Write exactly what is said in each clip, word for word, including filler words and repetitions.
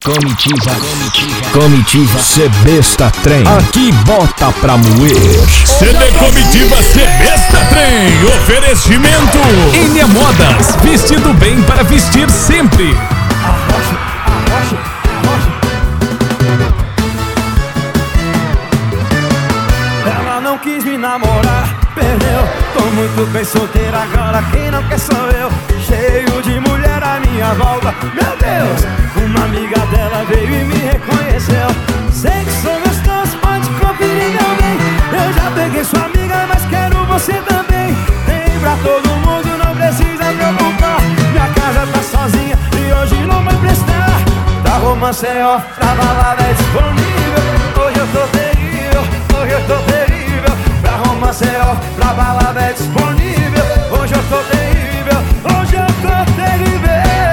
Comitiva, comitiva, comitiva, cê besta trem, aqui bota pra moer. C D Comitiva C Besta Trem, oferecimento Enia Modas, vestido bem para vestir sempre. Arrocha, arrocha, arrocha. Ela não quis me namorar, perdeu. Tô muito bem solteira agora, quem não quer sou eu. Cheio de mulher à minha volta, meu Deus. Uma amiga dela veio e me reconheceu. Sei que sou gostoso, pode conferir meu bem. Eu já peguei sua amiga, mas quero você também. Tem pra todo mundo, não precisa preocupar. Minha casa tá sozinha e hoje não vai prestar. Da romance é off, da balada é disponível. Hoje eu tô terrível, hoje eu tô terrível. Da romance é off, da balada é disponível. Hoje eu tô terrível, hoje eu tô terrível.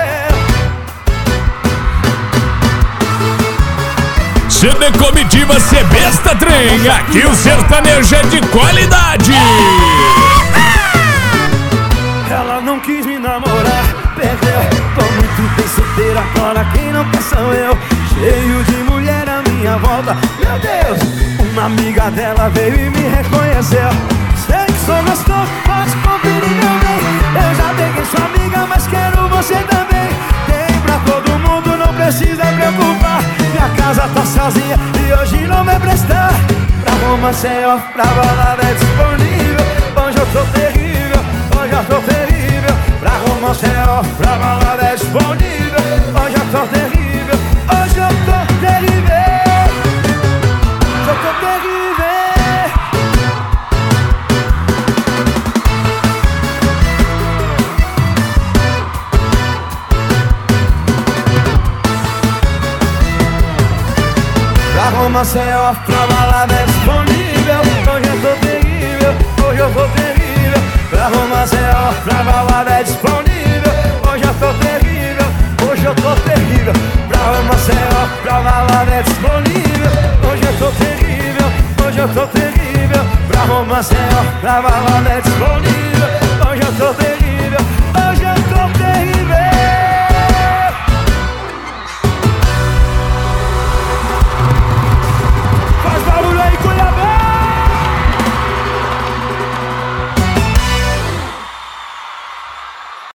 C D Comitiva C Besta Trem, aqui o sertanejo é de qualidade. Ela não quis me namorar, perdeu. Tô muito bem solteira agora, quem não quer sou eu. Cheio de mulher à minha volta, meu Deus. Uma amiga dela veio e me reconheceu. Sei que sou gostoso, pode conferir meu bem. Eu já peguei sua amiga, mas quero você também. Tem pra todo mundo, não precisa preocupar. Minha casa tá sozinha e hoje não vai prestar. Pra romance é off, pra balada é disponível. Hoje eu tô terrível, hoje eu tô terrível. Pra romance é off, pra balada é disponível. Hoje eu tô terrível, hoje eu tô terrível. Hoje eu tô terrível. Pra romance é off, pra balada é disponível. Hoje eu tô terrível, hoje eu tô terrível. Pra romance é off, pra balada é disponível. Hoje eu tô terrível, hoje eu tô terrível. Pra romance é off, pra balada é disponível. Hoje eu tô terrível, hoje eu tô terrível. Pra romance é off, pra balada é disponível. Hoje eu tô terrível.